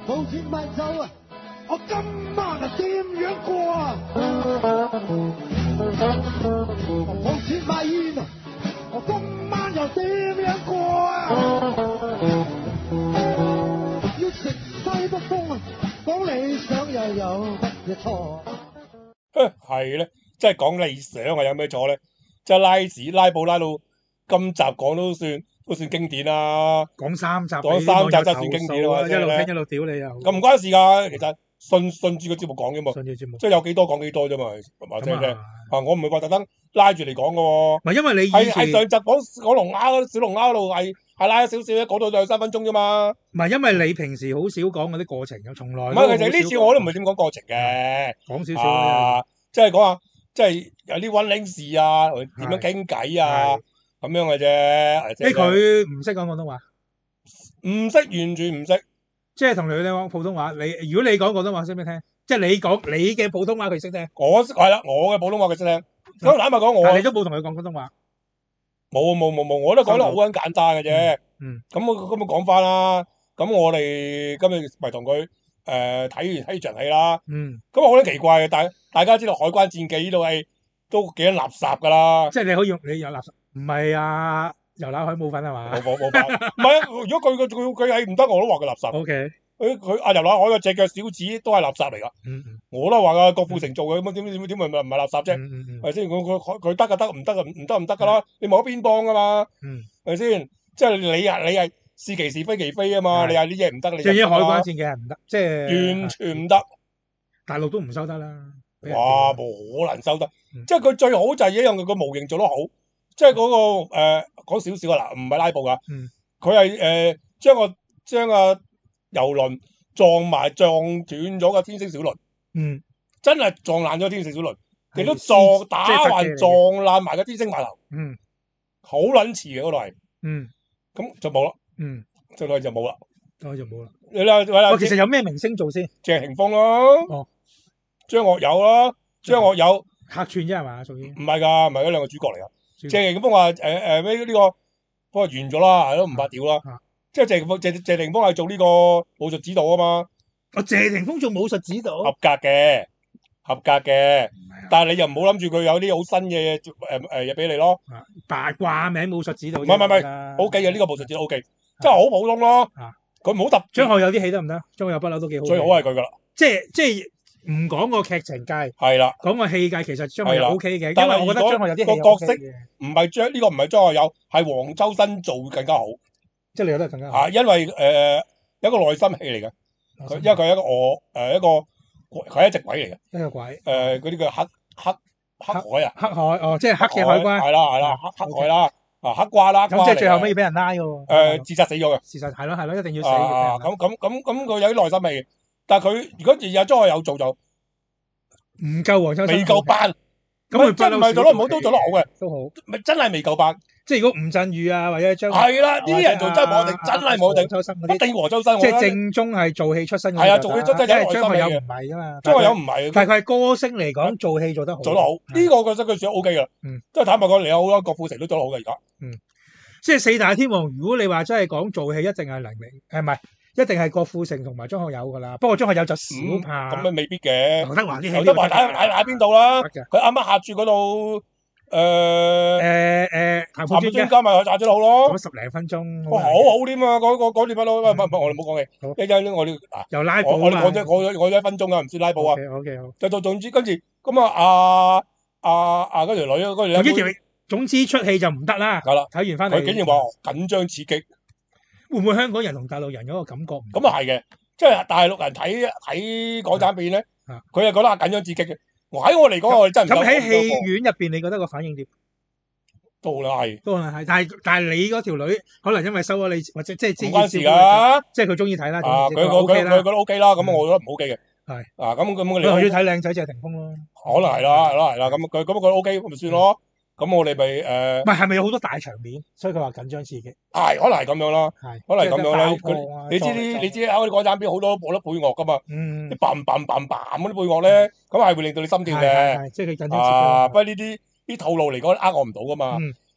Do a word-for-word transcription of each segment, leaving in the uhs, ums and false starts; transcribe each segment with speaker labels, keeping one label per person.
Speaker 1: 冇錢買酒啊！我今晚啊點樣過啊？冇錢買煙啊！我今晚又點樣過啊？要食西北風啊！講理想又有乜嘢錯？
Speaker 2: 係咧，即係講理想啊，有咩錯咧？即係拉屎拉布拉到今集講都算都算經典啦。
Speaker 3: 講三集，
Speaker 2: 講三集真係算經典啊！
Speaker 3: 一路聽一路屌你又。
Speaker 2: 咁唔關事㗎，其實順順住個節目講啫嘛。
Speaker 3: 順住節目，
Speaker 2: 即係有幾多講幾多啫嘛，係嘛？即係啊，我唔係話特登拉住嚟講嘅喎。
Speaker 3: 唔係因為你
Speaker 2: 係係上集講講龍蝦小龍蝦嗰度係係拉咗少少咧，講到兩三分鐘啫嘛。
Speaker 3: 唔係因為你平時好少講嗰啲過程嘅，從來。
Speaker 2: 唔係，其實呢次我都唔係點講過程嘅，
Speaker 3: 講少少
Speaker 2: 啊，即係講下，即係有啲溫馨事啊，點樣傾偈啊，咁樣嘅啫。
Speaker 3: 即係佢唔識講廣東話，
Speaker 2: 唔識，完全唔識。
Speaker 3: 即係同你哋講普通話，你如果你講廣東話識唔識聽？即係你講你嘅普通話佢識聽。
Speaker 2: 我係啦，我嘅普通話佢識聽。咁坦白講，我
Speaker 3: 但係你都冇同佢講廣東話。
Speaker 2: 冇冇冇冇，我都講得好撚簡單嘅啫。
Speaker 3: 嗯。
Speaker 2: 咁我咁我講翻啦。咁我哋今日咪同佢誒睇完睇場戲啦。
Speaker 3: 嗯。
Speaker 2: 咁我覺得奇怪嘅，大大家知道《海關戰記》呢套戲都幾撚垃圾㗎啦。
Speaker 3: 即係你可以用你有垃圾，唔係啊？遊覽海冇份係嘛？
Speaker 2: 冇冇冇份，唔係啊！如果佢佢佢佢係唔得，我都話佢垃圾。
Speaker 3: O K。
Speaker 2: 佢佢阿遊覽海個隻腳小子都係垃圾嚟㗎。
Speaker 3: 嗯嗯。
Speaker 2: 我都話㗎，郭富城做嘅咁點點點咪唔係垃圾啫？
Speaker 3: 嗯嗯嗯。
Speaker 2: 係先？佢佢佢得就得，唔得就唔得唔得㗎啦。你冇得邊幫㗎嘛？
Speaker 3: 嗯。
Speaker 2: 係咪先？即係你係你係是其是非其非啊嘛！你係呢嘢唔得，你
Speaker 3: 即係海關戰記係唔得，即
Speaker 2: 係完全唔得。
Speaker 3: 大陸都唔收得啦。
Speaker 2: 哇！冇可能收得。即係佢最好就係一樣，佢個模型做得好。即係嗰個誒講少少啊嗱，唔係拉布㗎。
Speaker 3: 嗯。
Speaker 2: 佢係誒將個將個遊輪撞埋撞斷咗個天星小輪。
Speaker 3: 嗯。
Speaker 2: 真係撞爛咗天星小輪，亦都撞打橫撞爛埋個天星碼頭。
Speaker 3: 嗯。
Speaker 2: 好撚似嘅嗰度係。
Speaker 3: 嗯。
Speaker 2: 咁就冇啦。
Speaker 3: 嗯。
Speaker 2: 就係就冇啦。
Speaker 3: 哦，就冇啦。
Speaker 2: 你啦，
Speaker 3: 我其實有咩明星做先？
Speaker 2: 謝霆鋒咯。
Speaker 3: 哦。
Speaker 2: 張學友咯，張學友
Speaker 3: 客串啫係嘛？屬於
Speaker 2: 唔係㗎，唔係嗰兩個主角嚟㗎。謝霆鋒話誒誒咩呢個，不過完咗啦，都唔怕屌啦。即係謝霆鋒謝謝霆鋒係做呢個武術指導啊嘛。
Speaker 3: 我謝霆鋒做武術指導，
Speaker 2: 合格嘅，合格嘅。但係你又唔好諗住佢有啲好新嘅誒誒嘢俾你咯。
Speaker 3: 大掛名武術指導。
Speaker 2: 唔係唔係唔係 ，O K 嘅，呢個武術指導 O K，真係好普通咯。佢唔好特。
Speaker 3: 張學友啲戲得唔得？張學友不嬲都幾好。
Speaker 2: 最好係佢㗎啦。
Speaker 3: 即係即係。唔講個劇情界，
Speaker 2: 係啦，
Speaker 3: 講個戲界其實張學友 O K 嘅，
Speaker 2: 因
Speaker 3: 為我覺得張學友啲戲
Speaker 2: 個角色唔係張呢個唔係張學友，係黃秋生做更加好，
Speaker 3: 即係你覺得更加好。
Speaker 2: 啊，因為誒一個內心戲嚟嘅，佢因為佢係一個我誒一個佢係一隻鬼嚟嘅，
Speaker 3: 一個鬼
Speaker 2: 誒嗰啲叫黑黑黑海啊，
Speaker 3: 黑海哦，即係黑嘅海關，
Speaker 2: 係啦係啦黑黑海啦，啊黑瓜啦，
Speaker 3: 咁即係最後尾要俾人拉嘅喎。
Speaker 2: 誒自殺死咗嘅，
Speaker 3: 事實係咯係咯，一定要死
Speaker 2: 嘅。咁咁咁咁佢有啲內心戲，但係佢如果而家張學友做就。
Speaker 3: 唔夠黃秋生，
Speaker 2: 未夠班，
Speaker 3: 咁佢
Speaker 2: 真唔係做得唔好，都做得好嘅，
Speaker 3: 都好，
Speaker 2: 咪真係未夠班。
Speaker 3: 即係如果吳鎮宇啊，或者張
Speaker 2: 係啦，呢啲人做真係冇定，真係冇定。
Speaker 3: 黃秋生嗰啲，
Speaker 2: 一定黃秋生，
Speaker 3: 即係正宗係做戲出身嘅。
Speaker 2: 係啊，做戲出身，因為
Speaker 3: 張學友唔係噶嘛，
Speaker 2: 張學友唔係，
Speaker 3: 但係佢係歌星嚟講，做戲做得好，
Speaker 2: 做得好。呢個我覺得佢算 O K 噶啦。
Speaker 3: 嗯，
Speaker 2: 即係坦白講，你有好多郭富城都做得好嘅而家。
Speaker 3: 嗯，即係四大天王，如果你話真係講做戲，一定係黎明，誒唔係。一定係郭富城同埋張學友噶啦，不過張學友就少怕。
Speaker 2: 咁啊未必嘅。
Speaker 3: 劉德華啲戲，
Speaker 2: 劉德華喺喺喺邊度啦？佢啱啱下住嗰度，誒
Speaker 3: 誒誒，談判專
Speaker 2: 家咪下咗好咯。
Speaker 3: 講十零分鐘。
Speaker 2: 哇，好好添啊！講講講段不嬲，唔唔唔，我哋唔好講嘅。一陣我哋
Speaker 3: 又拉布啊！
Speaker 2: 我哋講咗我我咗一分鐘啊，唔算拉布啊。
Speaker 3: O K 好。
Speaker 2: 就做總之，跟住咁啊，阿阿阿嗰條女嗰條。
Speaker 3: 總之總之出戲就唔得啦。
Speaker 2: 係啦，
Speaker 3: 睇完翻嚟。
Speaker 2: 佢竟然話緊張刺激。
Speaker 3: 會唔會香港人同大陸人嗰個感覺唔同？
Speaker 2: 咁啊係嘅，即係大陸人睇睇港產片咧，佢係覺得緊張刺激嘅。我喺我嚟講，我真係唔夠。
Speaker 3: 咁喺戲院入邊，你覺得個反應點？
Speaker 2: 都係，
Speaker 3: 都係係，但係但係你嗰條女可能因為收咗你，或者即係
Speaker 2: 唔關事㗎，
Speaker 3: 即係佢中意睇啦。
Speaker 2: 啊，佢佢佢佢覺得 O K 啦，咁我覺得唔 O K 嘅。
Speaker 3: 係
Speaker 2: 啊，咁咁你
Speaker 3: 佢中意睇靚仔謝霆鋒咯。
Speaker 2: 可能係啦，係啦，係啦，咁佢咁佢 O K，咁咪算咯。咁我哋咪誒，
Speaker 3: 唔係係咪有好多大場面，所以佢話緊張刺激？
Speaker 2: 係，可能係咁樣啦，
Speaker 3: 係，
Speaker 2: 可能係咁樣啦。你知啲你知嗰啲港產片好多冇得配樂噶嘛？
Speaker 3: 嗯，
Speaker 2: 啲嘭嘭嘭嘭嗰啲配樂咧，咁係會令到你心跳嘅。
Speaker 3: 即係佢緊張刺激。
Speaker 2: 啊，不過呢啲啲套路嚟講，呃我唔到噶嘛。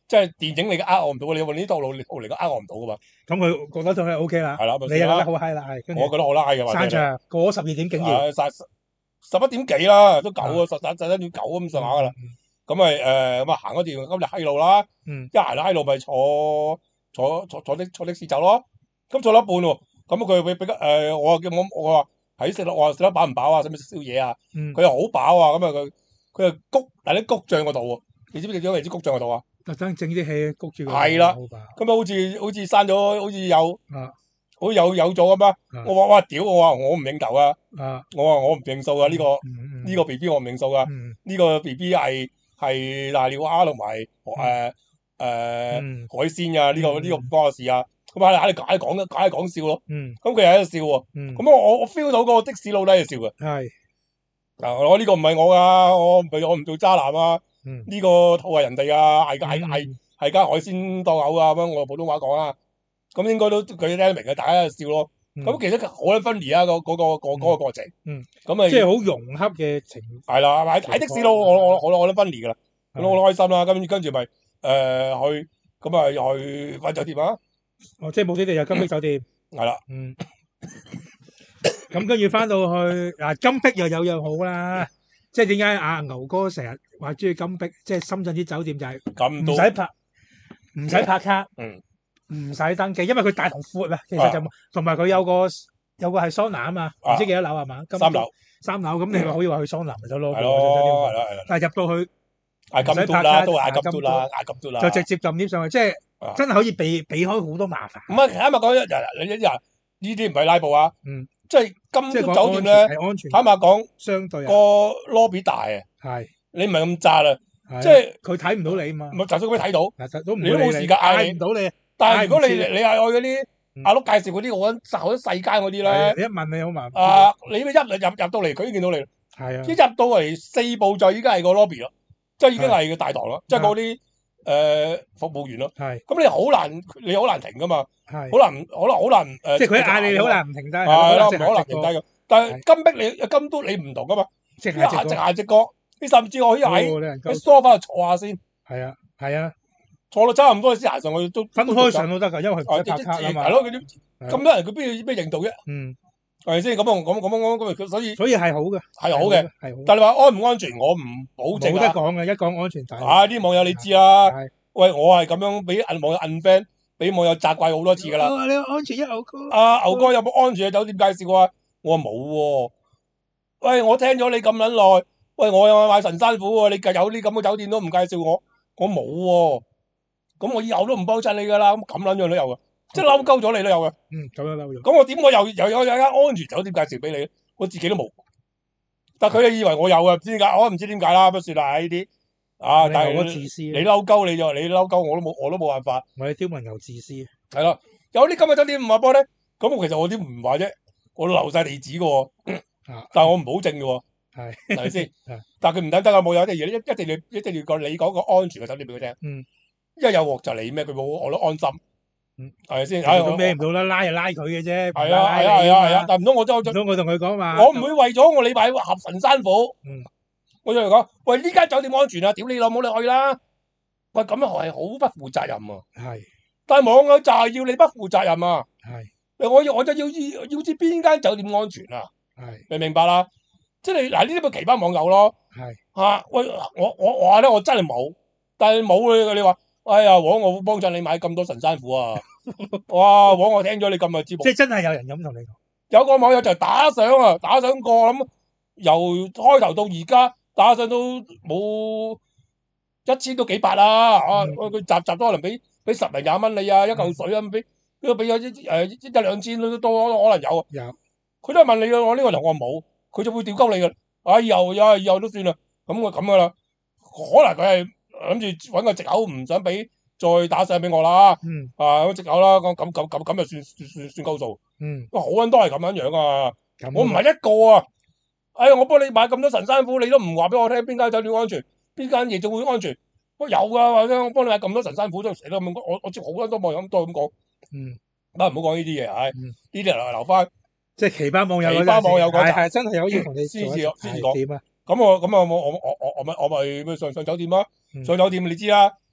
Speaker 2: 即係電影你呃我唔到，你揾呢啲道路路嚟講呃我唔到噶嘛。
Speaker 3: 咁佢覺得仲係 O K 啦，
Speaker 2: 係啦，
Speaker 3: 你又覺得好 high 啦，係。
Speaker 2: 我覺得好拉嘅，
Speaker 3: 散場過十二點竟然。
Speaker 2: 誒，十十一點幾啦，都九啊，十十十一點九咁上下噶啦。咁咪誒咁啊行嗰段咁就閪路啦。
Speaker 3: 嗯。
Speaker 2: 一行到閪路咪坐坐坐坐的坐的士走咯。咁坐到一半喎，咁佢俾俾誒我話叫我我話喺食落，我話食得飽唔飽啊？使唔使食宵夜啊？佢又好飽啊，咁啊佢佢又谷但啲谷醬嗰度喎，你知唔知點解為之谷醬嗰度啊？特登整啲氣谷住佢。係啦，咁啊好似好似生咗，好似有啊，好似有有咗咁啊！我話哇屌！我話我唔認頭啊！我話我唔認數啊！呢個呢個 B B 我唔認數啊！呢個 B B 係係瀨尿蝦同埋誒誒海鮮啊！呢個呢個唔關我事啊！咁啊喺度解講解講笑咯。咁佢又喺度笑喎。咁我我 feel 到嗰個的士佬喺度笑嘅。係。嗱我呢個唔係我噶，我唔我唔做渣男啊！呢個套係人哋啊，係係係係間海鮮檔口啊，咁樣我普通話講啦。咁應該都佢聽得明嘅，大家喺度笑咯。咁其實好撚分離啊，嗰嗰個嗰嗰個過程。咁咪即係好融洽嘅情。係啦，喺喺的士佬，我我我我都分離噶啦，咁我好開心啦。跟跟住咪誒去，咁啊又去翻酒店啊。哦，即係目的地有金碧酒店。係啦。嗯。咁跟住翻到去嗱，金碧又有樣好啦。即係點解阿牛哥成日話中意金碧？即係深圳啲酒店就係唔使拍，唔使拍卡，嗯，唔使登記，因為佢大同闊啊。其實就同埋佢有個有個係桑拿啊嘛，唔知幾多樓係嘛？三樓，三樓咁你咪可以話去桑拿咪得咯。係咯，係咯，係咯。但係入到去，嗌金嘟啦，都嗌金嘟啦，嗌金嘟啦，就直接撳 lift 上去，即係真係可以避避開好多麻煩。唔係，啱啱講一日，你一日呢啲唔係拉布啊。嗯。即係金嘟酒店咧，坦白講，相對個 lobby 大啊，係你唔係咁窄啊，即係佢睇唔到你嘛，咪就算佢睇到，你都冇時間嗌唔到你。但係如果你你係去嗰啲阿碌介紹嗰啲好撚好撚細間嗰啲咧，你一問你好麻煩。啊，你一入入入到嚟，佢已經見到你。係啊，一入到嚟四步就已經係個 lobby 咯，即係已經係個大堂咯，即係嗰啲誒服務員咯。係，咁你好難，你好難停噶嘛。係，好難，好難，好難誒！即係佢嗌你，你好難唔停低。係咯，唔可能停低嘅。但係金碧你金都你唔同噶嘛，直行直行直角，你甚至我可以喺喺梳化度坐下先。係啊，係啊，坐到差唔多先行上去都分開上都得㗎，因為佢唔使拍卡啊嘛。係咯，佢啲咁多人，佢邊有咩認到啫？嗯，係咪先？咁啊，咁咁咁咁所以所以係好嘅，係好嘅，係好。但係你話安唔安全，我唔保證。冇得講嘅，一講安全就係。啊！啲網友你知啦，喂，我係咁樣俾網友 unfriend。俾網友責怪好多次噶啦！你安全一牛哥，阿牛哥有冇安全嘅酒店介紹啊？我話冇喎。喂，我聽咗你咁撚耐，喂，我又買神山府喎，你有啲咁嘅酒店都唔介紹我，我冇喎。咁我以後都唔幫襯你噶啦，咁咁撚樣都有嘅，即係嬲鳩咗你都有嘅。嗯，咁樣嬲咗。咁我點我又又有有間安全酒店介紹俾你？我自己都冇。但佢哋以為我有啊，唔知點解，我唔知點解啦，不算啦呢啲。啊！但係我自私，你嬲鳩你就你嬲鳩，我都冇我都冇辦法。我哋刁民又自私，係咯。有啲今日酒店唔話幫咧，咁我其實我啲唔話啫，我都留晒地址嘅喎。但係我唔保證嘅喎，係係咪先？但係佢唔等得啊！冇有啲嘢一一定要一定要講你講個安全嘅酒店俾佢聽。嗯，因為有鑊就你咩，佢冇我都安心。嗯，係咪先？唉，我孭唔到啦，拉就拉佢嘅啫。係啊係啊係啊係啊！但唔通我真唔通我同佢講嘛？我唔會為咗我禮拜合神山府。嗯。我就嚟講，喂，呢間酒店安全啊！屌你老母，你去啦！喂，咁樣係好不負責任啊！係，但係網友就係要你不負責任啊！係，我要我就要要要知邊間酒店安全啊！係，明唔明白啦？即係你嗱呢啲咪奇葩網友咯？係，嚇喂，我我我話咧，我真係冇，但係冇你你話，哎呀，黃我會幫襯你買咁多神山虎啊！哇，黃我聽咗你咁嘅節目，即係真係有人咁同你講，有個網友就打賞啊，打賞過咁，由開頭到而家。打上都冇一千都幾百啦，啊！佢集集都可能俾俾十零廿蚊你啊，一嚿水啊，俾都俾咗一誒一兩千都都可能有。有，佢都係問你嘅，我呢個同我冇，佢就會調鳩你嘅。哎，以後呀，以後都算啦，咁我咁噶啦。可能佢係諗住揾個藉口，唔想俾再打上俾我啦。嗯。啊，個藉口啦，咁咁咁咁咁就算算算算夠數。嗯。好撚多係咁樣樣啊！我唔係一個啊。哎呀！我幫你買咁多神山虎，你都唔話俾我聽邊間酒店安全，邊間夜總會安全？我有噶，或者我幫你買咁多神山虎，都成日都咁講。我我知好多都網友都咁講。嗯，不過唔好講呢啲嘢，唉，呢啲留留翻。即係奇葩網友，奇葩網友嗰集係真係可以同你先至先至講。咁我咁啊，我我我我我咪我咪上上酒店啊，上酒店你知啦。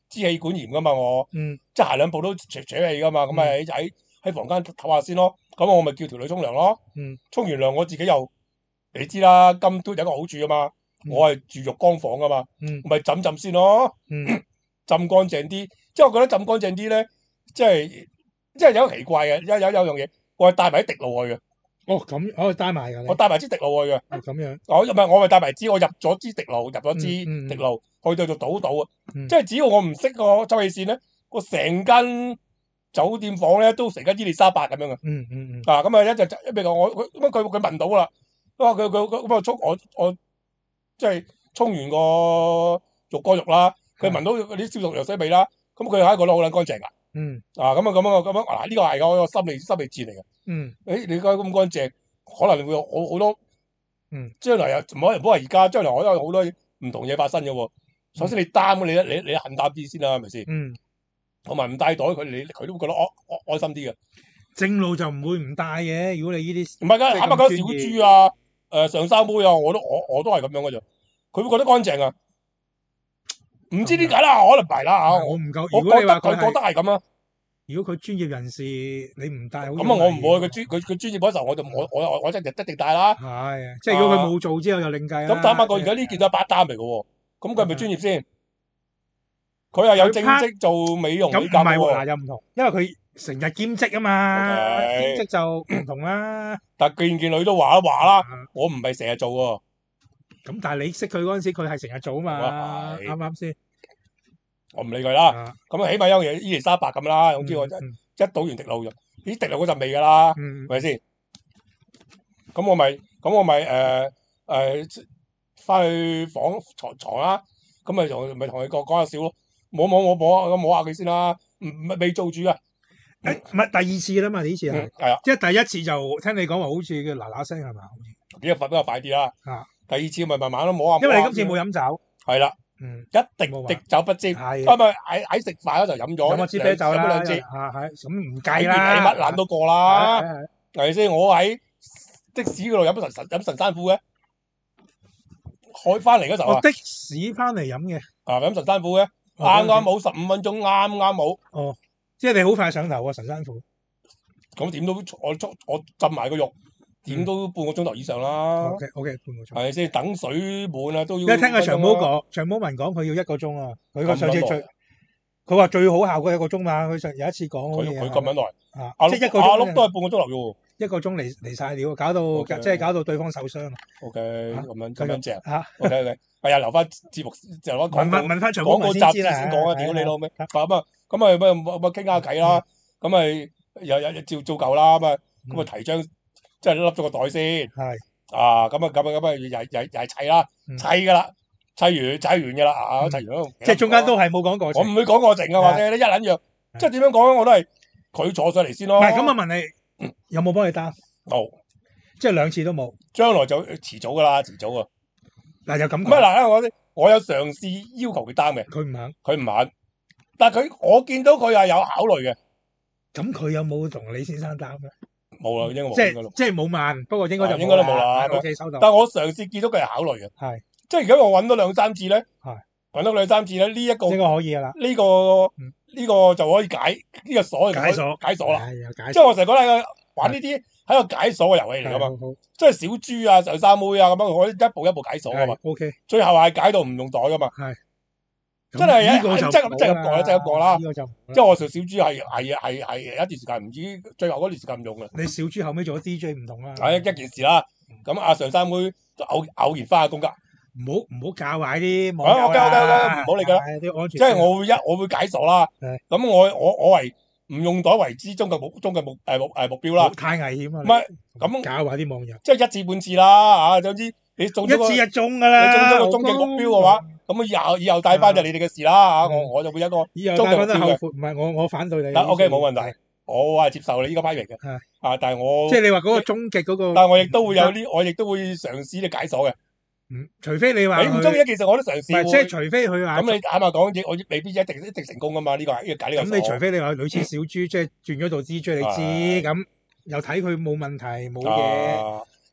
Speaker 2: 支氣管炎噶嘛，我
Speaker 3: 嗯
Speaker 2: 即係行兩步都扯扯氣噶嘛，咁咪喺喺喺房間唞下先咯。咁我咪叫條女沖涼咯。
Speaker 3: 嗯，
Speaker 2: 沖完涼我自己又你知啦，金都有一個好處啊嘛。我係住浴缸房噶嘛，
Speaker 3: 嗯
Speaker 2: 咪浸浸先咯。
Speaker 3: 嗯，
Speaker 2: 浸乾淨啲，即係我覺得浸乾淨啲咧，即係即係有個奇怪嘅，有有有樣嘢，我係帶埋啲滴露去嘅。
Speaker 3: 哦咁，我帶埋㗎你。
Speaker 2: 我帶埋支滴露去嘅。
Speaker 3: 哦咁樣。
Speaker 2: 我唔係我咪帶埋支，我入咗支滴露，入咗支
Speaker 3: 嗯嗯嗯
Speaker 2: 滴露，去到就倒倒啊！
Speaker 3: 嗯
Speaker 2: 即係只要我唔識個抽氣扇咧，我成間酒店房咧都成間伊麗莎白咁樣嘅。
Speaker 3: 嗯嗯嗯。
Speaker 2: 啊，咁啊一就一譬如我佢咁佢佢聞到啦，咁啊佢佢佢咁啊沖我我即係沖完個浴缸浴啦，佢聞到嗰啲消毒藥水味啦，咁佢係覺得好撚乾淨㗎。
Speaker 3: 嗯。
Speaker 2: 啊咁啊咁啊咁樣嗱呢個係我個心理心理戰嚟嘅。
Speaker 3: 嗯。
Speaker 2: 誒你而家咁乾淨，可能會有好好多。
Speaker 3: 嗯，
Speaker 2: 將來又唔好唔好話而家，將來我都有好多唔同嘢發生嘅喎。首先你擔你你你肯擔啲先啦，係咪先？
Speaker 3: 嗯，
Speaker 2: 同埋唔帶袋，佢你佢都會覺得安安安心啲嘅。
Speaker 3: 正路就唔會唔帶嘅，如果你呢啲
Speaker 2: 唔係㗎，啱啱講小豬啊，誒上山妹啊，我都我我都係咁樣嘅啫。佢會覺得乾淨啊，唔知點解啦，可能唔係啦嚇。
Speaker 3: 我唔夠，
Speaker 2: 我
Speaker 3: 如果你
Speaker 2: 覺得
Speaker 3: 話佢
Speaker 2: 佢覺得係咁啊。
Speaker 3: 如果佢專業人士，你唔帶好
Speaker 2: 咁啊，我唔會，佢專佢佢專業嗰時候，我就我我我我真係一定帶啦。
Speaker 3: 係，即係如果佢冇做之後就另計啦。
Speaker 2: 咁坦白講，而家呢件都係八單嚟嘅喎，咁佢係咪專業先？佢係有正職做美容美甲喎。咁唔係喎，
Speaker 3: 嗱又唔同，因為佢成日兼職啊嘛，兼職就唔同啦。
Speaker 2: 但係件件女都話啦話啦，我唔係成日做喎。
Speaker 3: 咁但係你識佢嗰陣時，佢係成日做啊嘛，啱唔啱先？
Speaker 2: 我唔理佢啦。咁啊，起碼有樣嘢伊麗莎白咁啦，總之我一一倒完滴露就，咦滴露嗰陣味㗎啦，係咪先？咁我咪咁我咪誒誒翻去房牀牀啦，咁咪同咪同佢講講下笑咯，摸摸摸摸咁摸下佢先啦，唔唔未做住啊。
Speaker 3: 誒唔係第二次啦嘛，呢次係
Speaker 2: 係啊，
Speaker 3: 即係第一次就聽你講話好似嘅嗱嗱聲係嘛？
Speaker 2: 幾日瞓比較快啲啦。
Speaker 3: 啊，
Speaker 2: 第二次咪慢慢都摸下。
Speaker 3: 因為你今次冇飲酒。
Speaker 2: 係啦。
Speaker 3: 嗯，
Speaker 2: 一滴滴酒不沾，咁咪喺喺食飯嗰就飲咗，
Speaker 3: 飲支啤酒啦，
Speaker 2: 飲咗兩支，
Speaker 3: 啊係，咁唔計啦，
Speaker 2: 起乜撚都過啦，係咪先？我喺的士嗰度飲神神飲神山虎嘅，開翻嚟嗰時候啊，
Speaker 3: 的士翻嚟飲嘅，
Speaker 2: 啊飲神山虎嘅，啱啱冇十五分鐘，啱啱冇，
Speaker 3: 哦，即係你好快上頭喎神山虎，
Speaker 2: 咁點都我我浸埋個肉。點都半個鐘頭以上啦。
Speaker 3: O K O K，半個鐘。
Speaker 2: 係咪先？等水滿啊都要。
Speaker 3: 一聽阿長毛講，長毛文講佢要一個鐘啊。佢個上次最，佢話最好效果一個鐘嘛。佢上有一次講嗰嘢。
Speaker 2: 佢佢咁樣耐。
Speaker 3: 啊，即係一個鐘。
Speaker 2: 阿碌都係半個鐘頭啫喎。
Speaker 3: 一個鐘嚟嚟曬料，搞到即係搞到對方受傷。
Speaker 2: O K，咁樣咁樣正。
Speaker 3: 嚇。
Speaker 2: O K O K，係啊，留翻節目就攞
Speaker 3: 問翻問翻長毛文先知啦。
Speaker 2: 先講啊，屌你老味。咁啊，咁啊，咁啊，咁啊，傾下偈啦。咁咪又又照照舊啦。咁啊，咁啊，提張。即係笠咗個袋先，
Speaker 3: 係
Speaker 2: 啊咁啊咁啊咁啊，又又又係砌啦，砌噶啦，砌完砌完噶啦，啊砌完都
Speaker 3: 即係中間都係冇講過程，
Speaker 2: 我唔會講過程啊，或者你一撚樣，即係點樣講我都係佢坐上嚟先咯。
Speaker 3: 唔係咁，我問你有冇幫你擔？
Speaker 2: 冇，
Speaker 3: 即係兩次都冇。
Speaker 2: 將來就遲早噶啦，遲早啊。
Speaker 3: 嗱就咁。
Speaker 2: 唔係嗱，我我有嘗試要求佢擔嘅，
Speaker 3: 佢唔肯，
Speaker 2: 佢唔肯，但係佢我見到佢係有考慮嘅。
Speaker 3: 咁佢有冇同李先生擔咧？
Speaker 2: 冇啦，應該冇。
Speaker 3: 即係即係冇問，不過應該就
Speaker 2: 應該都冇啦。
Speaker 3: O K 收到。
Speaker 2: 但係我嘗試見到佢係考慮嘅，
Speaker 3: 係
Speaker 2: 即係而家我揾到兩三次咧，
Speaker 3: 係
Speaker 2: 揾到兩三次咧，呢一個
Speaker 3: 應該可以噶啦。
Speaker 2: 呢個呢個就可以解呢個鎖
Speaker 3: 解鎖
Speaker 2: 解鎖啦。
Speaker 3: 係
Speaker 2: 即係我成日覺得玩呢啲係一個解鎖嘅遊戲嚟噶嘛，即係小豬啊、上山妹啊咁樣，我一步一步解鎖噶嘛。
Speaker 3: O K，
Speaker 2: 最後係解到唔用袋噶嘛。
Speaker 3: 係。
Speaker 2: 真係一真係咁真係咁講啦，真係咁講啦。
Speaker 3: 呢個就
Speaker 2: 即係我做小豬係係係係一段時間唔知最後嗰段時間唔用啦。
Speaker 3: 你小豬後尾做咗 D J 唔同啦。
Speaker 2: 係一件事啦。咁阿上山妹偶偶然翻下工㗎。
Speaker 3: 唔好唔好教壞啲網
Speaker 2: 友啦。唔好理佢啦。即係我會一我會解鎖啦。咁我我我為唔用袋為之終嘅目終嘅目誒目誒目標啦。
Speaker 3: 太危險啊！
Speaker 2: 唔係咁
Speaker 3: 教壞啲網友。
Speaker 2: 即係一次半次啦嚇，總之你中咗個
Speaker 3: 一次一中㗎啦。
Speaker 2: 你中咗個終極目標嘅話。咁啊，以後以後帶翻就你哋嘅事啦嚇，我我就會一個終極目標嘅。
Speaker 3: 唔係我我反對你。
Speaker 2: 得 OK 冇問題，我係接受你呢個批評嘅。
Speaker 3: 係
Speaker 2: 啊，但係我
Speaker 3: 即係你話嗰個終極嗰個。
Speaker 2: 但係我亦都會有啲，我亦都會嘗試啲解鎖嘅。
Speaker 3: 嗯，除非你話
Speaker 2: 你唔中意，其實我都嘗試。
Speaker 3: 即係除非佢話。
Speaker 2: 咁你坦白講，我未必一定一定成功噶嘛？呢個係呢個解呢個。
Speaker 3: 咁你除非你話類似小豬，即係轉咗做 D J，你知咁又睇佢冇問題冇嘢。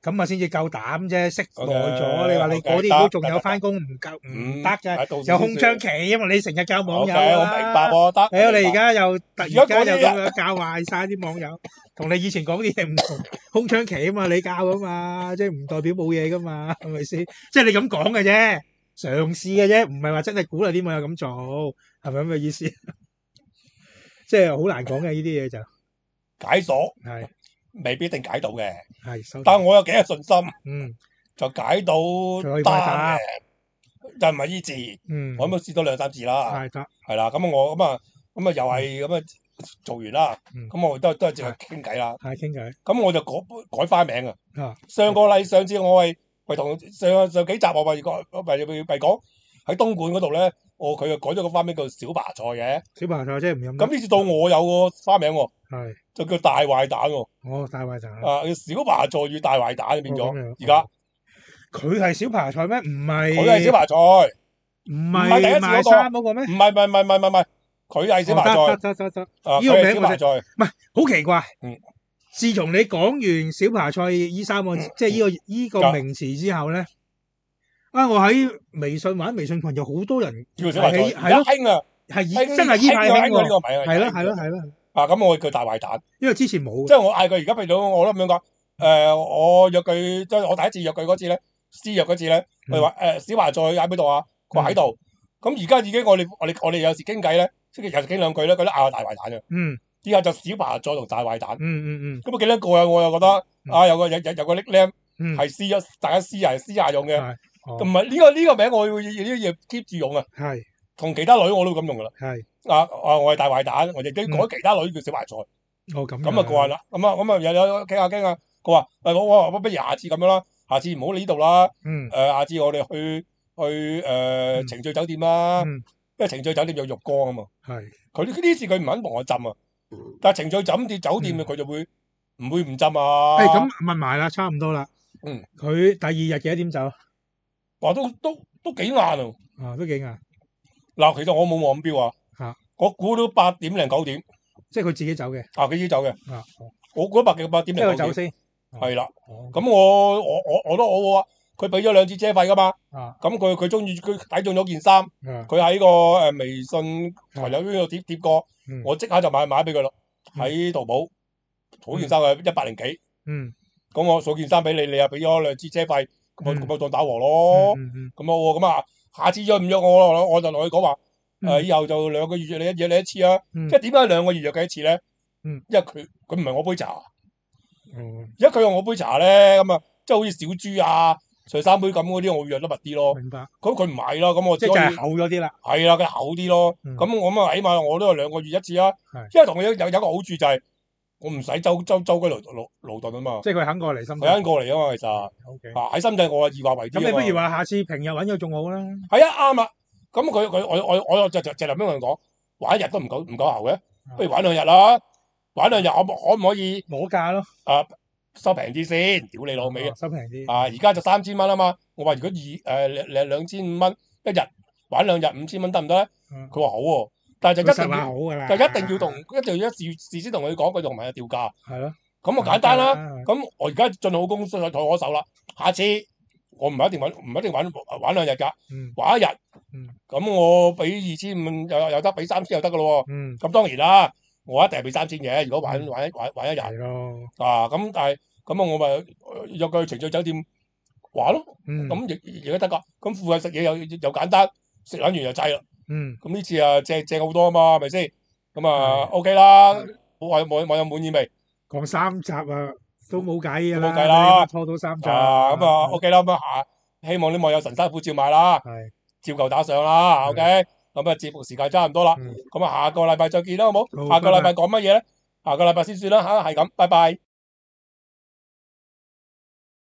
Speaker 3: 咁啊先至夠膽啫，識耐
Speaker 2: OK，
Speaker 3: 咗。你話你
Speaker 2: OK，
Speaker 3: 嗰啲如果仲有翻工唔夠唔
Speaker 2: 嗯
Speaker 3: 得啫，
Speaker 2: 啊到時
Speaker 3: 有空
Speaker 2: 先算
Speaker 3: 窗期啊嘛，你成日教網友
Speaker 2: OK，我
Speaker 3: 啊。
Speaker 2: 明白喎，得。
Speaker 3: 誒，你而家又突然間
Speaker 2: 而家嗰啲
Speaker 3: 又咁樣教壞晒啲網友，同你以前講啲嘢唔同。空窗期啊嘛，你教噶嘛，即係唔代表冇嘢噶嘛，係咪先？即係你咁講嘅啫，嘗試嘅啫，唔係話真係鼓勵啲網友咁做，係咪咁嘅意思？即係好難講嘅呢啲嘢就
Speaker 2: 解鎖
Speaker 3: 係
Speaker 2: 未必一定解到嘅，
Speaker 3: 係收。
Speaker 2: 但我有幾有信心，
Speaker 3: 嗯，
Speaker 2: 就解到
Speaker 3: 可以
Speaker 2: 單
Speaker 3: 答
Speaker 2: 嘅，就唔係依字。
Speaker 3: 嗯，
Speaker 2: 我咁試多兩三次啦，
Speaker 3: 係得。
Speaker 2: 係啦。咁我咁啊，咁啊又係咁啊做完啦。
Speaker 3: 嗯
Speaker 2: 咁我都都係淨係傾偈啦。
Speaker 3: 係傾偈。
Speaker 2: 咁我就改改翻名啊。
Speaker 3: 啊，
Speaker 2: 上個禮上次我係咪同上上幾集我咪講咪咪咪講喺東莞嗰度咧，我佢又改咗個花名叫小白菜嘅。
Speaker 3: 小白菜即係唔飲得。
Speaker 2: 咁呢次到我有個花名喎，
Speaker 3: 係
Speaker 2: 就叫大壞蛋喎。
Speaker 3: 哦，大壞蛋。
Speaker 2: 啊，小白菜與大壞蛋變咗
Speaker 3: 哦咁樣
Speaker 2: 而家。
Speaker 3: 佢係小白菜咩？唔係。
Speaker 2: 佢係小白菜，
Speaker 3: 唔
Speaker 2: 唔係第一
Speaker 3: 係賣
Speaker 2: 次嗰個
Speaker 3: 衫嗰個咩？
Speaker 2: 唔係唔係唔係唔係唔係，佢係小白菜。
Speaker 3: 哦得得得得得。
Speaker 2: 啊，
Speaker 3: 呢個名
Speaker 2: 佢係小白菜。
Speaker 3: 唔係好奇怪。
Speaker 2: 嗯。
Speaker 3: 自從你講完小白菜依三個，即係呢個依個名詞之後咧，啊，我喺微信玩微信群有好多人
Speaker 2: 叫小白菜，
Speaker 3: 係
Speaker 2: 而家興啊，
Speaker 3: 係以
Speaker 2: 興
Speaker 3: 真係依排興
Speaker 2: 興過呢個
Speaker 3: 喎。
Speaker 2: 名啊，
Speaker 3: 係咯係咯係咯。
Speaker 2: 啊，咁我叫大壞蛋，
Speaker 3: 因為之前冇。
Speaker 2: 即係我嗌佢而家譬如我都咁樣講，誒，我約佢，即係我第一次約佢嗰次咧，私約嗰次咧，佢話誒小白菜喺邊度啊？佢話喺度。咁而家已經我哋我哋我哋有時傾偈咧，即係有時傾兩句咧，佢都嗌我大壞蛋嘅。
Speaker 3: 嗯。
Speaker 2: 之後就小白菜同大壞蛋。
Speaker 3: 嗯嗯嗯。
Speaker 2: 咁啊幾多個啊？我又覺得啊，有個有有有個 nickname 係私咗，大家私係私下用嘅。唔係呢個呢個名，我要要要要 keep 住用啊。
Speaker 3: 係。
Speaker 2: 同其他女我都咁用噶啦。
Speaker 3: 係。
Speaker 2: 啊啊！我係大壞蛋，我亦都改其他女叫小白菜。
Speaker 3: 哦咁。
Speaker 2: 咁啊過癮啦。咁啊咁啊有有傾下傾下，佢話誒我我不如下次咁樣啦，下次唔好嚟呢度啦。
Speaker 3: 嗯。
Speaker 2: 誒下次我哋去去誒程序酒店啦，因為程序酒店有浴缸啊嘛。
Speaker 3: 係。
Speaker 2: 佢呢次佢唔肯同我浸啊，但係程序酒店酒店佢就會唔會唔浸啊？
Speaker 3: 誒咁問埋啦，差唔多啦。
Speaker 2: 嗯。
Speaker 3: 佢第二日幾多點走？
Speaker 2: 話都都都幾晏啊！
Speaker 3: 啊，都幾晏。
Speaker 2: 嗱，其實我冇望標啊。
Speaker 3: 嚇。
Speaker 2: 我估到八點零九點。
Speaker 3: 即係佢自己走嘅。
Speaker 2: 啊，佢自己走嘅。
Speaker 3: 啊。
Speaker 2: 我估八幾八點零九點。
Speaker 3: 即係佢走先。
Speaker 2: 係啦。咁我我我我都好啊。佢俾咗兩次車費噶嘛。
Speaker 3: 啊。
Speaker 2: 咁佢佢中意佢睇中咗件衫。佢喺個誒微信朋友圈度貼貼過。我即刻就買買俾佢咯。喺淘寶。嗰件衫係一百零幾。
Speaker 3: 嗯。
Speaker 2: 咁我送件衫俾你，你又俾咗兩次車費，咁我咁我當打和咯。咁我咁啊，下次約唔約我，我就同佢講話，誒以後就兩個月約你一約你一次啊。即係點解兩個月約佢一次咧？因為佢佢唔係我杯茶。而家佢用我杯茶咧，咁啊，即係好似小豬啊、上三杯咁嗰啲，我會約得密啲咯。
Speaker 3: 明白。
Speaker 2: 咁佢唔係咯，咁我
Speaker 3: 即係就係厚咗啲啦。
Speaker 2: 係啦，佢厚啲咯。咁我咁啊，起碼我都係兩個月一次啊。因為同佢有有有個好處就係。我唔使周周周居勞勞勞頓啊嘛，
Speaker 3: 即係佢肯過嚟深圳，
Speaker 2: 佢肯過嚟啊嘛，其實。
Speaker 3: O K。
Speaker 2: 啊喺深圳我係易話為主。
Speaker 3: 咁你不如話下次平日揾佢仲好啦。
Speaker 2: 係啊，啱啦。咁佢佢我我我就就就咁樣同佢講，玩一日都唔夠唔夠喉嘅，不如玩兩日啦。玩兩日我可唔可以
Speaker 3: 摸價咯？
Speaker 2: 啊，收平啲先，屌你老味啊！
Speaker 3: 收平啲。
Speaker 2: 啊，而家就三千蚊啊嘛。我話如果二誒兩兩千五蚊一日玩兩日五千蚊得唔得咧？佢話好喎。但係就一定要，就一定要同，一定要一事事先同佢講，佢同埋有調價。
Speaker 3: 係咯。
Speaker 2: 咁啊簡單啦。咁我而家盡好功夫同我手啦。下次我唔係一定玩，唔一定玩玩兩日㗎。玩一日。咁我俾二千五又又得，俾三千又得㗎咯喎。咁當然啦，我一定係俾三千嘅。如果玩玩玩玩一日。係
Speaker 3: 咯。啊，
Speaker 2: 咁但係咁啊，我咪約佢程序酒店玩咯。咁亦亦都得㗎。咁附近食嘢又又簡單，食撚完就制啦。
Speaker 3: 嗯，
Speaker 2: 咁呢次啊正正好多啊嘛，係咪先？咁啊 OK 啦，網網網友滿意未？
Speaker 3: 講三集啊，都冇計噶啦，
Speaker 2: 冇計啦，
Speaker 3: 拖到三集。
Speaker 2: 啊，咁啊 OK 啦，咁啊下希望啲網友神辛苦照買啦，
Speaker 3: 係
Speaker 2: 照舊打上啦 ，OK。咁啊節目時間差唔多啦，咁啊下個禮拜再見啦，好冇？下個禮拜講乜嘢咧？下個禮拜先算啦吓，係咁，拜拜。